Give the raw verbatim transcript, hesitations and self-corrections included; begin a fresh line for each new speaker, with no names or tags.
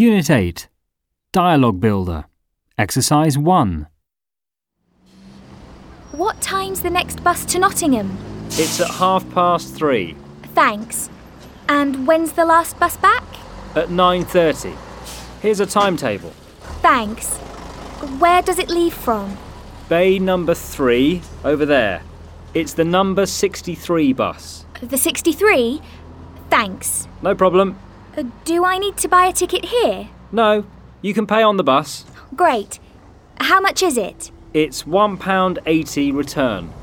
Unit eight. Dialogue Builder. Exercise one.
What time's the next bus to Nottingham?
It's at half past three.
Thanks. And when's the last bus back?
At nine thirty. Here's a timetable.
Thanks. Where does it leave from?
Bay number three, over there. It's the number sixty-three bus.
The sixty-three? Thanks.
No problem.
Uh, do I need to buy a ticket here?
No, you can pay on the bus.
Great. How much is it?
It's one pound eighty return.